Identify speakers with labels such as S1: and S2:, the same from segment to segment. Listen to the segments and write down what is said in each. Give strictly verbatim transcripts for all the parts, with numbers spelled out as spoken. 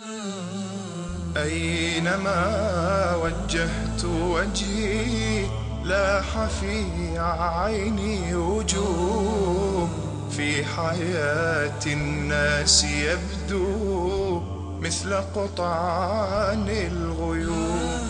S1: أينما وجهت وجهي لاح في عيني وجوه في حياة الناس يبدو مثل قطعان الغيوم،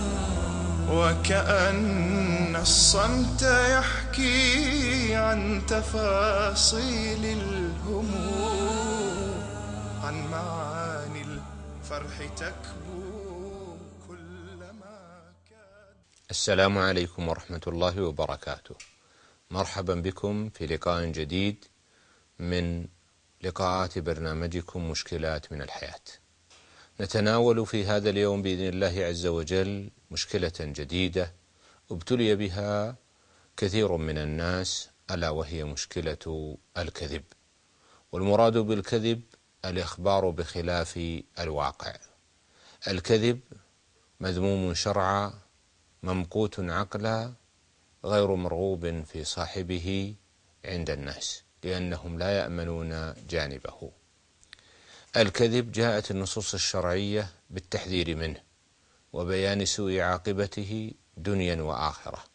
S1: وكأن الصمت يحكي عن تفاصيل الهموم، عن معاني الفرح تكبو كلما كان.
S2: السلام عليكم ورحمة الله وبركاته. مرحبا بكم في لقاء جديد من لقاءات برنامجكم مشكلات من الحياة. نتناول في هذا اليوم بإذن الله عز وجل مشكلة جديدة ابتلي بها كثير من الناس، ألا وهي مشكلة الكذب. والمراد بالكذب الإخبار بخلاف الواقع. الكذب مذموم شرعا، ممقوت عقلا، غير مرغوب في صاحبه عند الناس، لأنهم لا يأمنون جانبه. الكذب جاءت النصوص الشرعية بالتحذير منه وبيان سوء عاقبته دنيا وآخرة،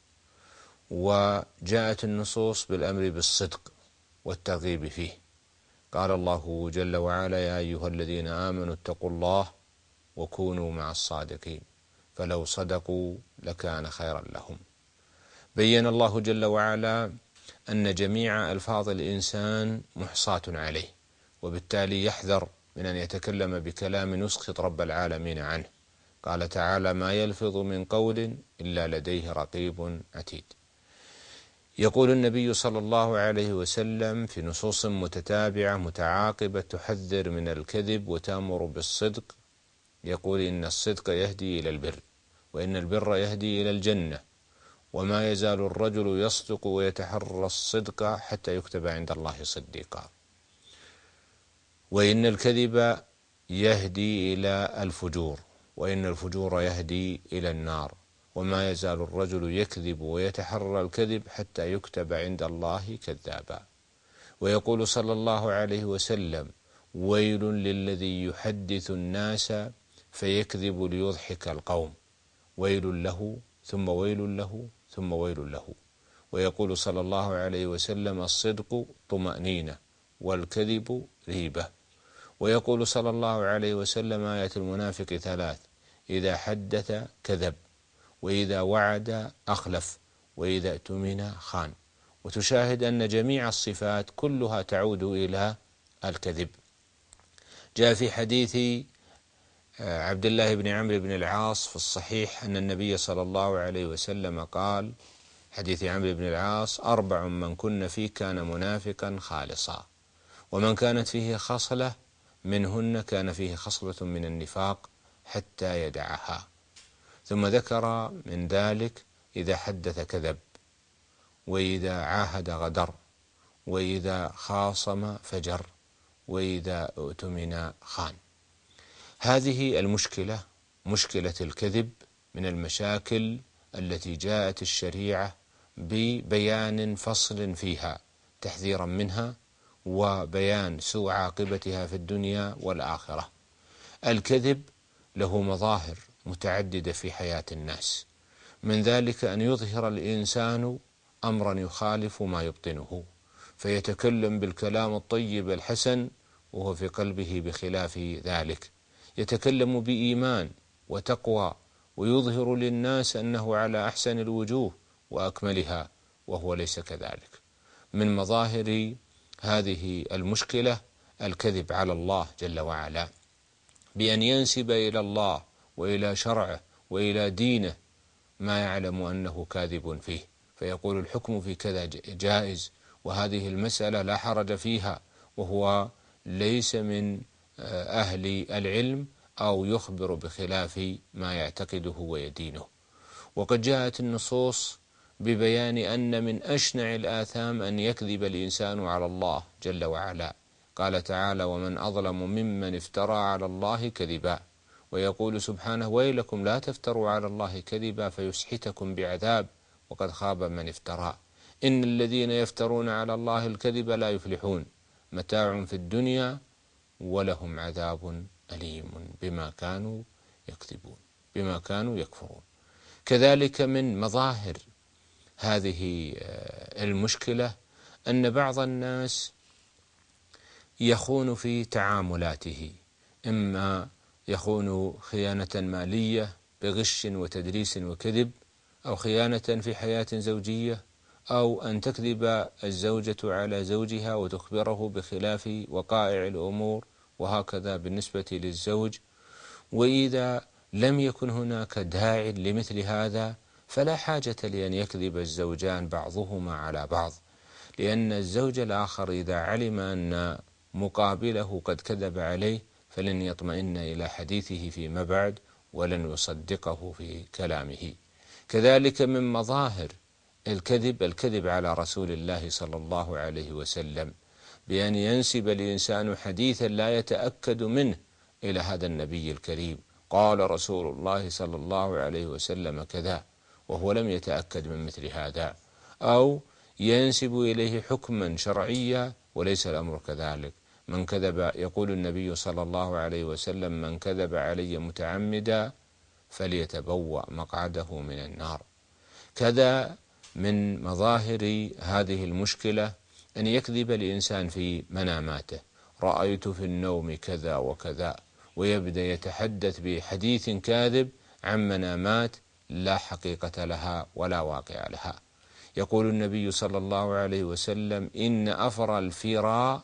S2: وجاءت النصوص بالأمر بالصدق والترغيب فيه. قال الله جل وعلا: يا أيها الذين آمنوا اتقوا الله وكونوا مع الصادقين، فلو صدقوا لكان خيرا لهم. بين الله جل وعلا أن جميع ألفاظ الإنسان محصاة عليه، وبالتالي يحذر من أن يتكلم بكلام يسخط رب العالمين عنه. قال تعالى: ما يلفظ من قول إلا لديه رقيب عتيد. يقول النبي صلى الله عليه وسلم في نصوص متتابعة متعاقبة تحذر من الكذب وتأمر بالصدق، يقول: إن الصدق يهدي إلى البر، وإن البر يهدي إلى الجنة، وما يزال الرجل يصدق ويتحرى الصدق حتى يكتب عند الله صديقا، وإن الكذب يهدي إلى الفجور، وإن الفجور يهدي إلى النار، وما يزال الرجل يكذب ويتحرى الكذب حتى يكتب عند الله كذابا. ويقول صلى الله عليه وسلم: ويل للذي يحدث الناس فيكذب ليضحك القوم، ويل له ثم ويل له ثم ويل له. ويقول صلى الله عليه وسلم: الصدق طمأنينة والكذب ريبة. ويقول صلى الله عليه وسلم: آية المنافق ثلاث: إذا حدث كذب، وإذا وعد أخلف، وإذا اؤتمن خان. وتشاهد أن جميع الصفات كلها تعود إلى الكذب. جاء في حديث عبد الله بن عمرو بن العاص في الصحيح أن النبي صلى الله عليه وسلم قال، حديث عمرو بن العاص: أربع من كن فيه كان منافقا خالصا، ومن كانت فيه خصلة منهن كان فيه خصلة من النفاق حتى يدعها. ثم ذكر من ذلك: إذا حدث كذب، وإذا عاهد غدر، وإذا خاصم فجر، وإذا اؤتمن خان. هذه المشكلة، مشكلة الكذب، من المشاكل التي جاءت الشريعة ببيان فصل فيها تحذيرا منها وبيان سوء عاقبتها في الدنيا والآخرة. الكذب له مظاهر متعددة في حياة الناس، من ذلك أن يظهر الإنسان أمرا يخالف ما يبطنه، فيتكلم بالكلام الطيب الحسن وهو في قلبه بخلاف ذلك، يتكلم بإيمان وتقوى ويظهر للناس أنه على أحسن الوجوه وأكملها وهو ليس كذلك. من مظاهر هذه المشكلة الكذب على الله جل وعلا، بأن ينسب إلى الله وإلى شرعه وإلى دينه ما يعلم أنه كاذب فيه، فيقول الحكم في كذا جائز، وهذه المسألة لا حرج فيها، وهو ليس من أهل العلم أو يخبر بخلاف ما يعتقده ويدينه. وقد جاءت النصوص ببيان أن من أشنع الآثام أن يكذب الإنسان على الله جل وعلا. قال تعالى: ومن أظلم ممن افترى على الله كذبا. ويقول سبحانه: ويلكم لا تفتروا على الله كذبا فيسحتكم بعذاب وقد خاب من افترى. إن الذين يفترون على الله الكذب لا يفلحون، متاع في الدنيا ولهم عذاب أليم بما كانوا يكذبون، بما كانوا يكفرون. كذلك من مظاهر هذه المشكلة أن بعض الناس يخون في تعاملاته، إما يخون خيانة مالية بغش وتدريس وكذب، أو خيانة في حياة زوجية، أو أن تكذب الزوجة على زوجها وتخبره بخلاف وقائع الأمور، وهكذا بالنسبة للزوج. وإذا لم يكن هناك داع لمثل هذا فلا حاجة لأن يكذب الزوجان بعضهما على بعض، لأن الزوج الآخر إذا علم أن مقابله قد كذب عليه فلن يطمئن إلى حديثه فيما بعد ولن يصدقه في كلامه. كذلك من مظاهر الكذب الكذب على رسول الله صلى الله عليه وسلم، بأن ينسب الإنسان حديثا لا يتأكد منه إلى هذا النبي الكريم، قال رسول الله صلى الله عليه وسلم كذا، وهو لم يتأكد من مثل هذا، أو ينسب إليه حكما شرعيا وليس الأمر كذلك. من كذب، يقول النبي صلى الله عليه وسلم: من كذب علي متعمدا فليتبوأ مقعده من النار. كذا من مظاهر هذه المشكلة أن يكذب الإنسان في مناماته: رأيت في النوم كذا وكذا، ويبدأ يتحدث بحديث كاذب عن منامات لا حقيقة لها ولا واقع لها. يقول النبي صلى الله عليه وسلم: إن أفر الفرا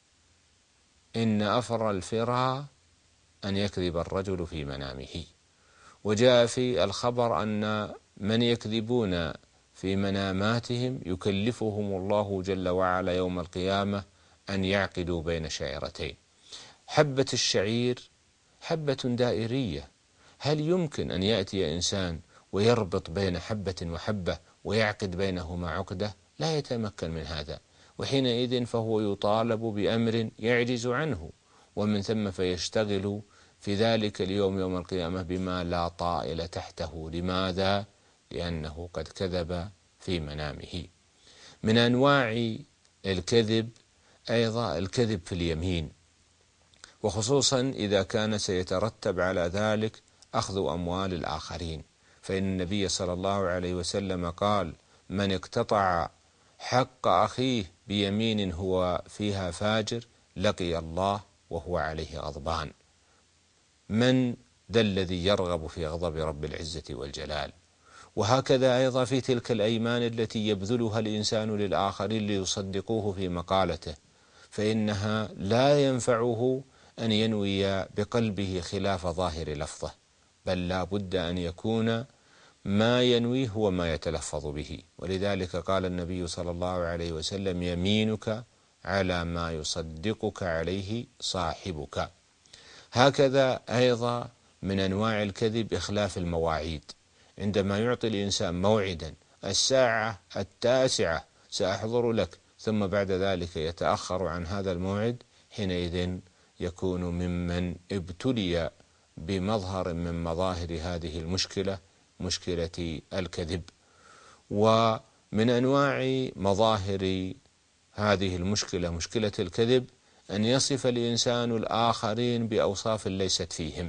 S2: إن أفر الفرا أن يكذب الرجل في منامه. وجاء في الخبر أن من يكذبون في مناماتهم يكلفهم الله جل وعلا يوم القيامة أن يعقدوا بين شعيرتين. حبة الشعير حبة دائرية، هل يمكن أن يأتي إنسان ويربط بين حبة وحبة ويعقد بينهما عقدة؟ لا يتمكن من هذا، وحينئذ فهو يطالب بأمر يعجز عنه، ومن ثم فيشتغل في ذلك اليوم يوم القيامة بما لا طائل تحته. لماذا؟ لأنه قد كذب في منامه. من أنواع الكذب أيضا الكذب في اليمين، وخصوصا إذا كان سيترتب على ذلك أخذ أموال الآخرين، فإن النبي صلى الله عليه وسلم قال: من اقتطع حق أخيه بيمين هو فيها فاجر لقي الله وهو عليه غضبان. من ذا الذي يرغب في غضب رب العزة والجلال؟ وهكذا أيضا في تلك الأيمان التي يبذلها الإنسان للآخرين ليصدقوه في مقالته، فإنها لا ينفعه أن ينوي بقلبه خلاف ظاهر لفظه، بل لا بد أن يكون ما ينويه هو ما يتلفظ به. ولذلك قال النبي صلى الله عليه وسلم: يمينك على ما يصدقك عليه صاحبك. هكذا أيضا من أنواع الكذب إخلاف المواعيد، عندما يعطي الإنسان موعدا: الساعة التاسعة سأحضر لك، ثم بعد ذلك يتأخر عن هذا الموعد، حينئذ يكون ممن ابتلي بمظهر من مظاهر هذه المشكلة، مشكلة الكذب. ومن أنواع مظاهر هذه المشكلة، مشكلة الكذب، أن يصف الإنسان الآخرين بأوصاف ليست فيهم،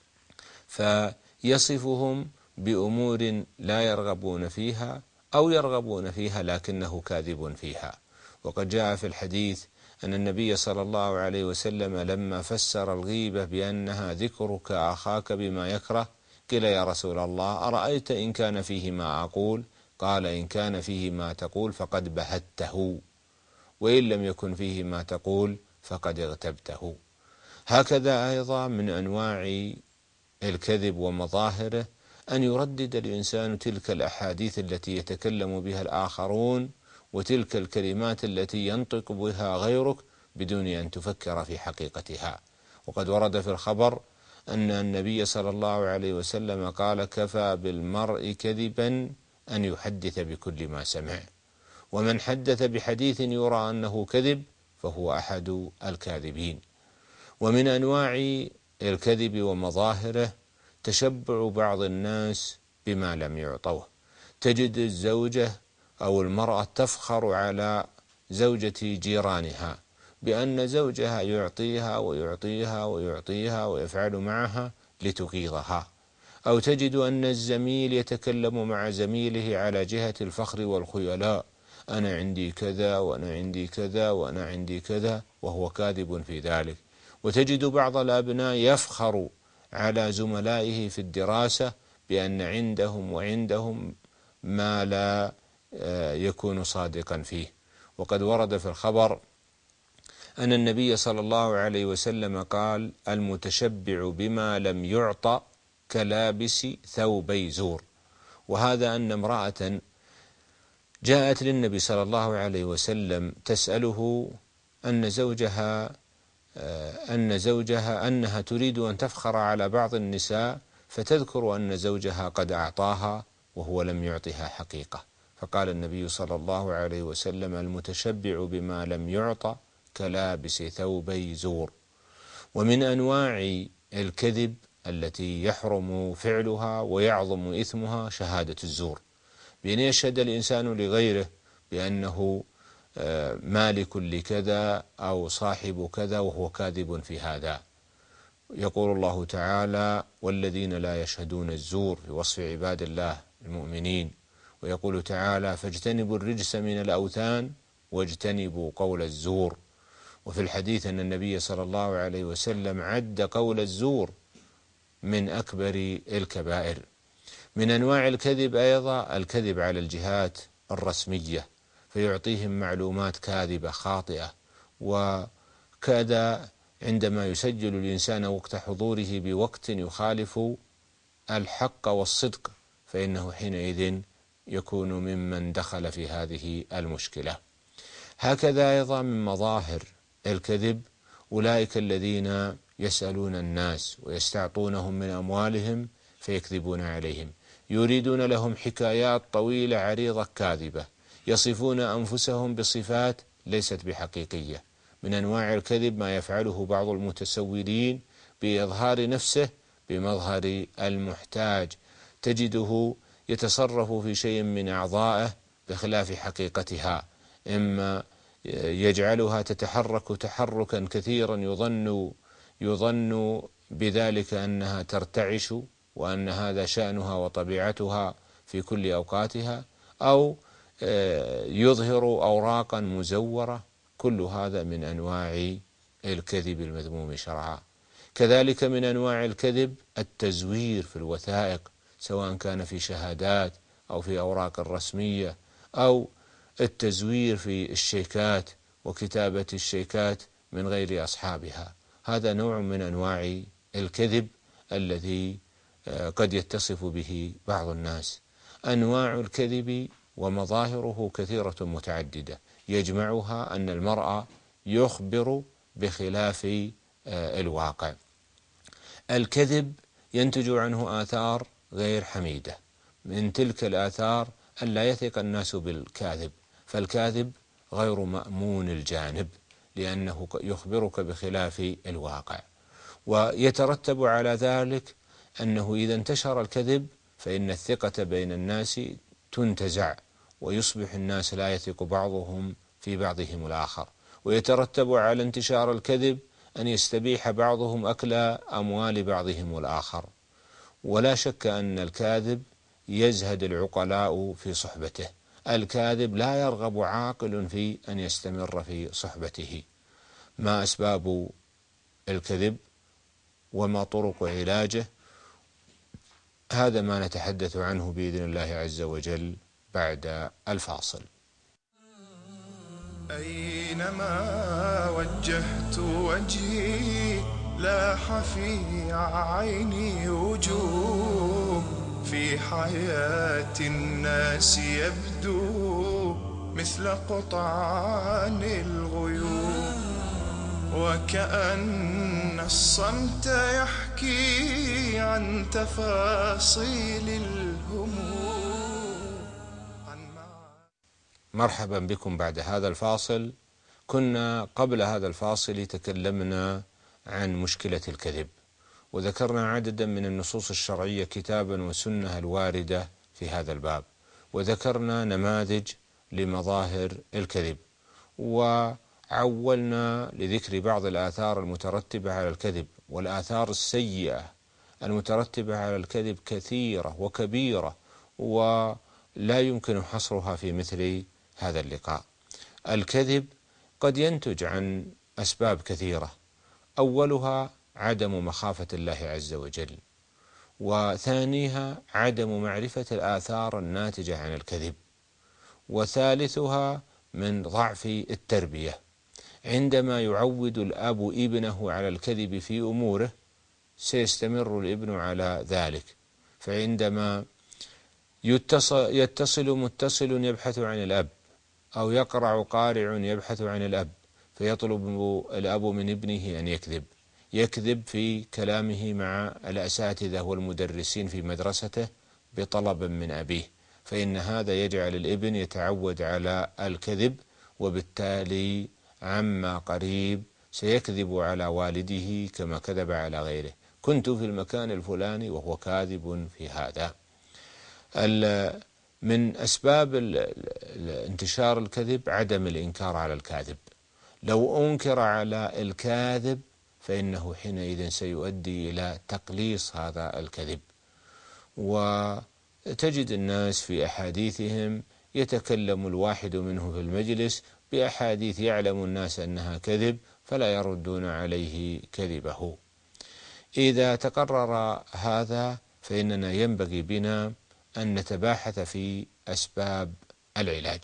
S2: فيصفهم بأمور لا يرغبون فيها أو يرغبون فيها لكنه كاذب فيها. وقد جاء في الحديث أن النبي صلى الله عليه وسلم لما فسر الغيبة بأنها ذكرك أخاك بما يكره، قيل: يا رسول الله أرأيت إن كان فيه ما أقول؟ قال: إن كان فيه ما تقول فقد بهته، وإن لم يكن فيه ما تقول فقد اغتبته. هكذا أيضا من أنواع الكذب ومظاهره أن يردد الإنسان تلك الأحاديث التي يتكلم بها الآخرون وتلك الكلمات التي ينطق بها غيرك بدون أن تفكر في حقيقتها. وقد ورد في الخبر أن النبي صلى الله عليه وسلم قال: كفى بالمرء كذبا أن يحدث بكل ما سمع، ومن حدث بحديث يرى أنه كذب فهو أحد الكاذبين. ومن أنواع الكذب ومظاهره تشبع بعض الناس بما لم يعطوه. تجد الزوجة أو المرأة تفخر على زوجة جيرانها بأن زوجها يعطيها ويعطيها ويعطيها ويفعل معها لتغيظها، أو تجد أن الزميل يتكلم مع زميله على جهة الفخر والخيلاء، أنا عندي كذا وأنا عندي كذا وأنا عندي كذا، وهو كاذب في ذلك. وتجد بعض الأبناء يفخر على زملائه في الدراسة بأن عندهم وعندهم ما لا يكون صادقا فيه. وقد ورد في الخبر أن النبي صلى الله عليه وسلم قال: المتشبع بما لم يعطى كلابس ثوبي زور. وهذا أن امرأة جاءت للنبي صلى الله عليه وسلم تسأله أن زوجها أن زوجها أنها تريد أن تفخر على بعض النساء، فتذكر أن زوجها قد أعطاها وهو لم يعطها حقيقة. فقال النبي صلى الله عليه وسلم: المتشبع بما لم يعطى كلابس ثوبي زور. ومن أنواع الكذب التي يحرم فعلها ويعظم إثمها شهادة الزور، بأن يشهد الإنسان لغيره بأنه مالك لكذا أو صاحب كذا وهو كاذب في هذا. يقول الله تعالى: والذين لا يشهدون الزور، في وصف عباد الله المؤمنين. ويقول تعالى: فاجتنبوا الرجس من الأوثان واجتنبوا قول الزور. وفي الحديث أن النبي صلى الله عليه وسلم عد قول الزور من أكبر الكبائر. من أنواع الكذب أيضا الكذب على الجهات الرسمية، فيعطيهم معلومات كاذبة خاطئة. وكذا عندما يسجل الإنسان وقت حضوره بوقت يخالف الحق والصدق، فإنه حينئذ يكون ممن دخل في هذه المشكلة. هكذا أيضا من مظاهر الكذب أولئك الذين يسألون الناس ويستعطونهم من أموالهم فيكذبون عليهم، يريدون لهم حكايات طويلة عريضة كاذبة، يصفون أنفسهم بصفات ليست بحقيقية. من أنواع الكذب ما يفعله بعض المتسولين بإظهار نفسه بمظهر المحتاج، تجده يتصرف في شيء من أعضائه بخلاف حقيقتها، إما يجعلها تتحرك تحركا كثيرا يظن يظن بذلك أنها ترتعش وأن هذا شأنها وطبيعتها في كل أوقاتها، أو يظهر أوراقا مزورة. كل هذا من أنواع الكذب المذموم شرعا. كذلك من أنواع الكذب التزوير في الوثائق، سواء كان في شهادات أو في أوراق رسمية، أو التزوير في الشيكات وكتابة الشيكات من غير أصحابها. هذا نوع من أنواع الكذب الذي قد يتصف به بعض الناس. أنواع الكذب ومظاهره كثيرة متعددة، يجمعها أن المرء يخبر بخلاف الواقع. الكذب ينتج عنه آثار غير حميدة، من تلك الآثار أن لا يثق الناس بالكاذب، فالكاذب غير مأمون الجانب لأنه يخبرك بخلاف الواقع. ويترتب على ذلك أنه إذا انتشر الكذب فإن الثقة بين الناس تنتزع، ويصبح الناس لا يثق بعضهم في بعضهم الآخر. ويترتب على انتشار الكذب أن يستبيح بعضهم أكل أموال بعضهم الآخر. ولا شك أن الكاذب يزهد العقلاء في صحبته، الكاذب لا يرغب عاقل في أن يستمر في صحبته. ما أسباب الكذب وما طرق علاجه؟ هذا ما نتحدث عنه بإذن الله عز وجل بعد الفاصل.
S1: أينما وجهت وجهي لاح في عيني وجوه، في حياة الناس يبدو مثل قطعان الغيوم، وكأن الصمت يحكي عن تفاصيل الهموم.
S2: مرحبا بكم بعد هذا الفاصل. كنا قبل هذا الفاصل تكلمنا عن مشكلة الكذب، وذكرنا عددا من النصوص الشرعية كتابا وسنة الواردة في هذا الباب، وذكرنا نماذج لمظاهر الكذب. وعلى عولنا لذكر بعض الآثار المترتبة على الكذب، والآثار السيئة المترتبة على الكذب كثيرة وكبيرة ولا يمكن حصرها في مثل هذا اللقاء. الكذب قد ينتج عن أسباب كثيرة، أولها عدم مخافة الله عز وجل، وثانيها عدم معرفة الآثار الناتجة عن الكذب، وثالثها من ضعف التربية. عندما يعود الأب ابنه على الكذب في أموره سيستمر الابن على ذلك، فعندما يتصل, يتصل متصل يبحث عن الأب، أو يقرع قارع يبحث عن الأب، فيطلب الأب من ابنه أن يكذب يكذب في كلامه مع الأساتذة والمدرسين في مدرسته بطلب من أبيه، فإن هذا يجعل الابن يتعود على الكذب، وبالتالي عما قريب سيكذب على والده كما كذب على غيره. كنت في المكان الفلاني وهو كاذب في هذا. من أسباب انتشار الكذب عدم الإنكار على الكاذب. لو أنكر على الكاذب فإنه حينئذ سيؤدي إلى تقليص هذا الكذب. وتجد الناس في أحاديثهم يتكلم الواحد منه في المجلس بأحاديث يعلم الناس أنها كذب فلا يردون عليه كذبه. إذا تقرر هذا فإننا ينبغي بنا أن نتباحث في أسباب العلاج.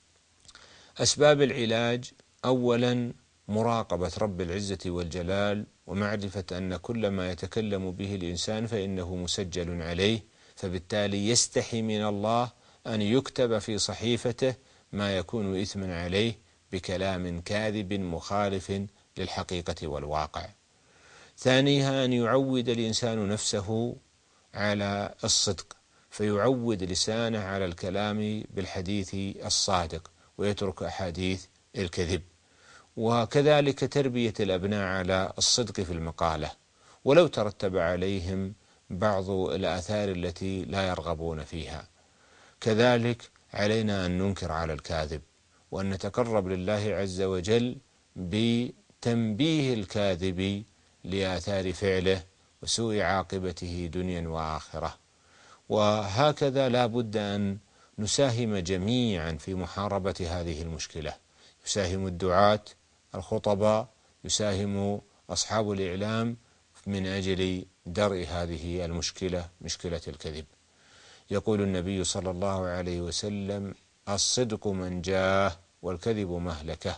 S2: أسباب العلاج: أولا مراقبة رب العزة والجلال، ومعرفة أن كل ما يتكلم به الإنسان فإنه مسجل عليه، فبالتالي يستحي من الله أن يكتب في صحيفته ما يكون إثما عليه بكلام كاذب مخالف للحقيقة والواقع. ثانيها أن يعود الإنسان نفسه على الصدق، فيعود لسانه على الكلام بالحديث الصادق ويترك أحاديث الكذب. وكذلك تربية الأبناء على الصدق في المقالة، ولو ترتب عليهم بعض الآثار التي لا يرغبون فيها. كذلك علينا أن ننكر على الكاذب، وأن نتقرب لله عز وجل بتنبيه الكاذب لآثار فعله وسوء عاقبته دنيا وآخرة. وهكذا لا بد أن نساهم جميعا في محاربة هذه المشكلة. يساهم الدعاة، الخطباء، يساهم أصحاب الإعلام من أجل درء هذه المشكلة، مشكلة الكذب. يقول النبي صلى الله عليه وسلم: الصدق منجاه والكذب مهلكه،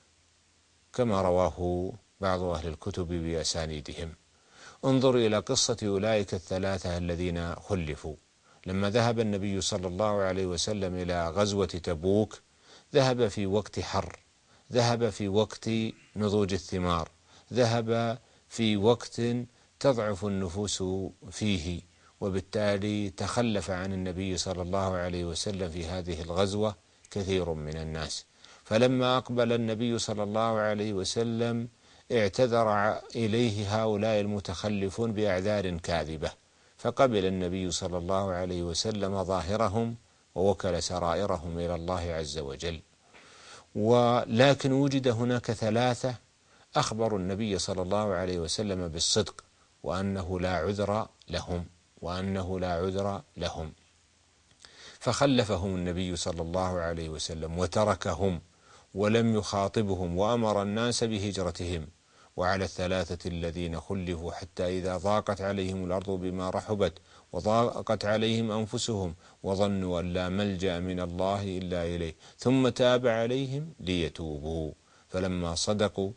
S2: كما رواه بعض أهل الكتب بأسانيدهم. انظر إلى قصة أولئك الثلاثة الذين خلفوا. لما ذهب النبي صلى الله عليه وسلم إلى غزوة تبوك ذهب في وقت حر، ذهب في وقت نضوج الثمار، ذهب في وقت تضعف النفوس فيه، وبالتالي تخلف عن النبي صلى الله عليه وسلم في هذه الغزوة كثير من الناس. فلما أقبل النبي صلى الله عليه وسلم اعتذر إليه هؤلاء المتخلفون بأعذار كاذبة، فقبل النبي صلى الله عليه وسلم ظاهرهم ووكل سرائرهم إلى الله عز وجل. ولكن وجد هناك ثلاثة أخبروا النبي صلى الله عليه وسلم بالصدق، وأنه لا عذر لهم وأنه لا عذر لهم فخلفهم النبي صلى الله عليه وسلم وتركهم ولم يخاطبهم، وأمر الناس بهجرتهم. وعلى الثلاثة الذين خلفوا حتى إذا ضاقت عليهم الأرض بما رحبت وضاقت عليهم أنفسهم وظنوا أن لا ملجأ من الله إلا إليه ثم تاب عليهم ليتوبوا، فلما صدقوا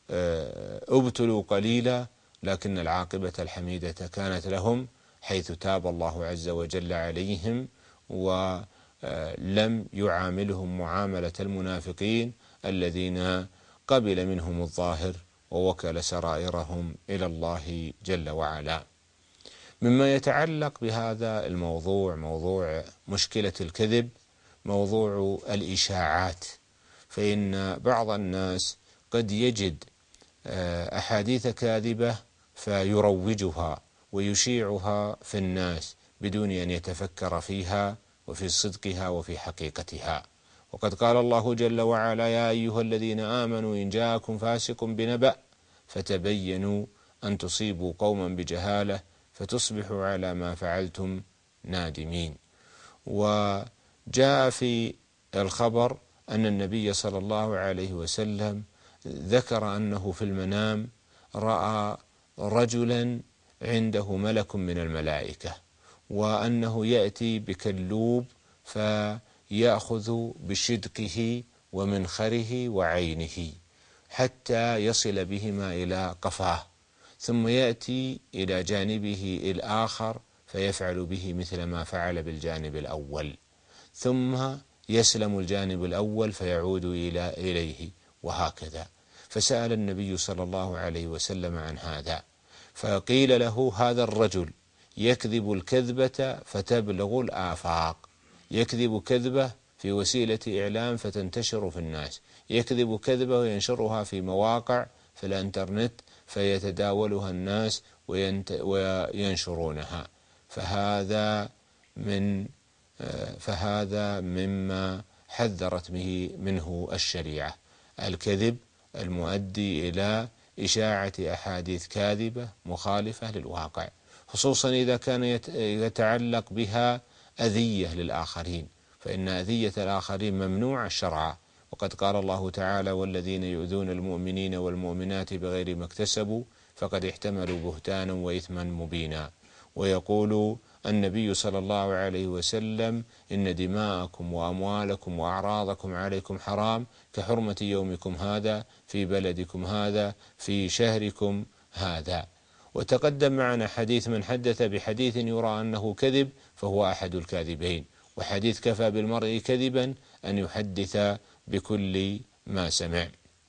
S2: ابتلوا قليلا لكن العاقبة الحميدة كانت لهم، حيث تاب الله عز وجل عليهم ولم يعاملهم معاملة المنافقين الذين قبل منهم الظاهر ووكل سرائرهم إلى الله جل وعلا. مما يتعلق بهذا الموضوع، موضوع مشكلة الكذب، موضوع الإشاعات. فإن بعض الناس قد يجد أحاديث كاذبة فيروجها ويشيعها في الناس بدون أن يتفكر فيها وفي صدقها وفي حقيقتها. وقد قال الله جل وعلا: يا أيها الذين آمنوا إن جاءكم فاسق بنبأ فتبينوا أن تصيبوا قوما بجهالة فتصبحوا على ما فعلتم نادمين. وجاء في الخبر أن النبي صلى الله عليه وسلم ذكر أنه في المنام رأى رجلا عنده ملك من الملائكة، وأنه يأتي بكلوب فيأخذ بشدقه ومنخره وعينه حتى يصل بهما إلى قفاه، ثم يأتي إلى جانبه الآخر فيفعل به مثل ما فعل بالجانب الأول، ثم يسلم الجانب الأول فيعود إلى إليه، وهكذا. فسأل النبي صلى الله عليه وسلم عن هذا، فقيل له: هذا الرجل يكذب الكذبة فتبلغ الآفاق، يكذب كذبة في وسيلة إعلام فتنتشر في الناس، يكذب كذبة وينشرها في مواقع في الانترنت فيتداولها الناس وينشرونها. فهذا من فهذا مما حذرت به منه الشريعة، الكذب المؤدي إلى إشاعة أحاديث كاذبة مخالفة للواقع، خصوصا إذا كان يتعلق بها أذية للآخرين، فإن أذية الآخرين ممنوعة شرعا. وقد قال الله تعالى: والذين يؤذون المؤمنين والمؤمنات بغير ما اكتسبوا فقد احتملوا بهتانا وإثما مبينا. ويقول النبي صلى الله عليه وسلم: إن دماءكم وأموالكم وأعراضكم عليكم حرام كحرمة يومكم هذا في بلدكم هذا في شهركم هذا. وتقدم معنا حديث من حدث بحديث يرى أنه كذب فهو أحد الكاذبين، وحديث كفى بالمرء كذبا أن يحدث بكل ما سمع.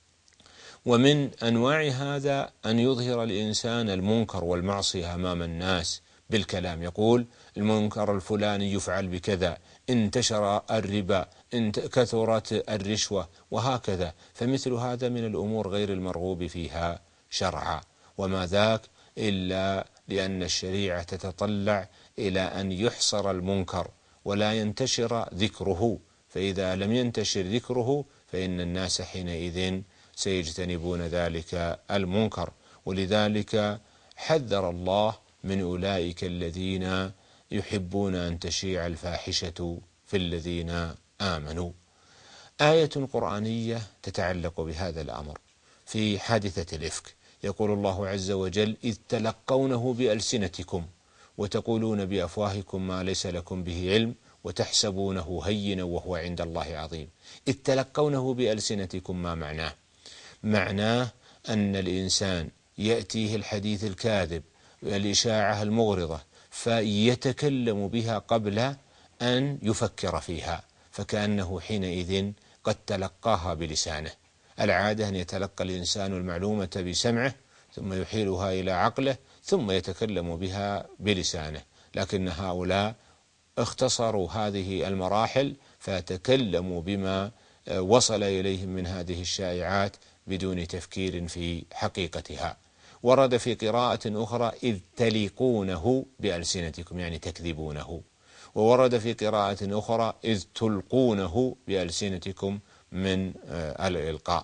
S2: ومن أنواع هذا أن يظهر الإنسان المنكر والمعصية أمام الناس بالكلام، يقول: المنكر الفلاني يفعل بكذا، انتشر الربا، كثرت الرشوة، وهكذا. فمثل هذا من الأمور غير المرغوب فيها شرعا، وما ذاك إلا لأن الشريعة تتطلع إلى أن يحصر المنكر ولا ينتشر ذكره، فإذا لم ينتشر ذكره فإن الناس حينئذ سيجتنبون ذلك المنكر. ولذلك حذر الله من أولئك الذين يحبون أن تشيع الفاحشة في الذين آمنوا. آية قرآنية تتعلق بهذا الأمر في حادثة الإفك، يقول الله عز وجل: إذ تلقونه بألسنتكم وتقولون بأفواهكم ما ليس لكم به علم وتحسبونه هينا وهو عند الله عظيم. إذ تلقونه بألسنتكم ما معناه؟ معناه أن الإنسان يأتيه الحديث الكاذب والإشاعة المغرضة فيتكلم بها قبل أن يفكر فيها، فكأنه حينئذ قد تلقاها بلسانه. العادة أن يتلقى الإنسان المعلومة بسمعه ثم يحيلها إلى عقله ثم يتكلم بها بلسانه، لكن هؤلاء اختصروا هذه المراحل فتكلموا بما وصل إليهم من هذه الشائعات بدون تفكير في حقيقتها. ورد في قراءة أخرى: إذ تلقونه بألسنتكم، يعني تكذبونه. وورد في قراءة أخرى: إذ تلقونه بألسنتكم من الإلقاء.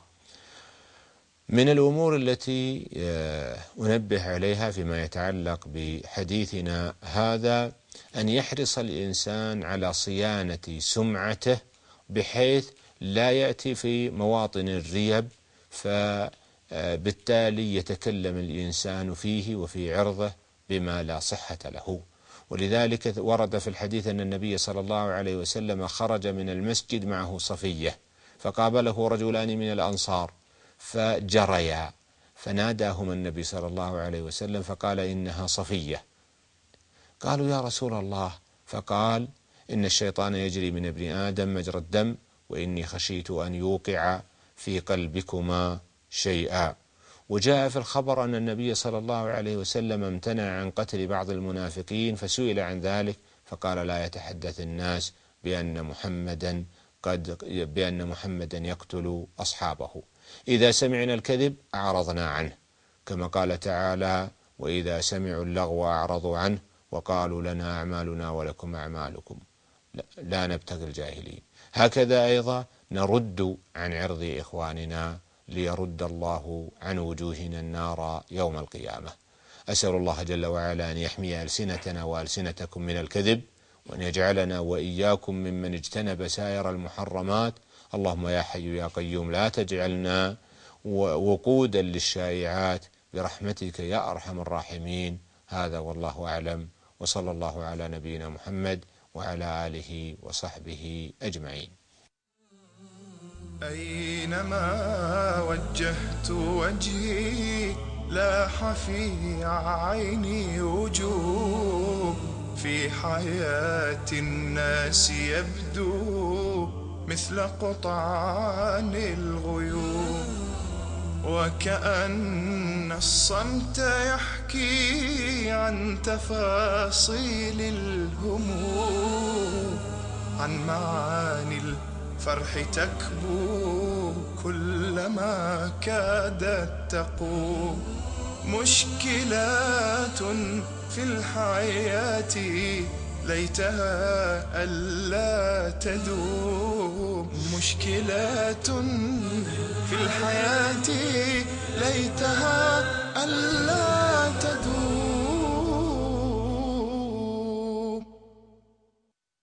S2: من الأمور التي أنبه عليها فيما يتعلق بحديثنا هذا أن يحرص الإنسان على صيانة سمعته بحيث لا يأتي في مواطن الريب فبالتالي يتكلم الإنسان فيه وفي عرضه بما لا صحة له. ولذلك ورد في الحديث أن النبي صلى الله عليه وسلم خرج من المسجد معه صفية، فقابله رجلان من الأنصار فجريا، فناداهما النبي صلى الله عليه وسلم فقال: إنها صفية. قالوا: يا رسول الله. فقال: إن الشيطان يجري من ابن آدم مجرى الدم وإني خشيت أن يوقع في قلبكما شيئا. وجاء في الخبر أن النبي صلى الله عليه وسلم امتنع عن قتل بعض المنافقين، فسئل عن ذلك فقال: لا يتحدث الناس بأن محمدا قد بأن محمدا يقتل أصحابه. إذا سمعنا الكذب أعرضنا عنه، كما قال تعالى: وإذا سمعوا اللغو أعرضوا عنه وقالوا لنا أعمالنا ولكم أعمالكم لا نبتغي الجاهلين. هكذا أيضا نرد عن عرض إخواننا ليرد الله عن وجوهنا النار يوم القيامة. أسأل الله جل وعلا أن يحمي ألسنتنا وألسنتكم من الكذب، وأن يجعلنا وإياكم ممن اجتنب سائر المحرمات. اللهم يا حي يا قيوم لا تجعلنا وقودا للشائعات برحمتك يا أرحم الراحمين. هذا والله أعلم، وصلى الله على نبينا محمد وعلى آله وصحبه أجمعين.
S1: أينما وجهت وجهي لاح في عيني وجوه، في حياة الناس يبدو مثل قطعان الغيوم، وكأن الصمت يحكي عن تفاصيل الهموم، عن معاني الفرح تكبو كلما كادت تقوم. مشكلات في الحياة ليتها ألا تدوم، مشكلات في الحياة ليتها ألا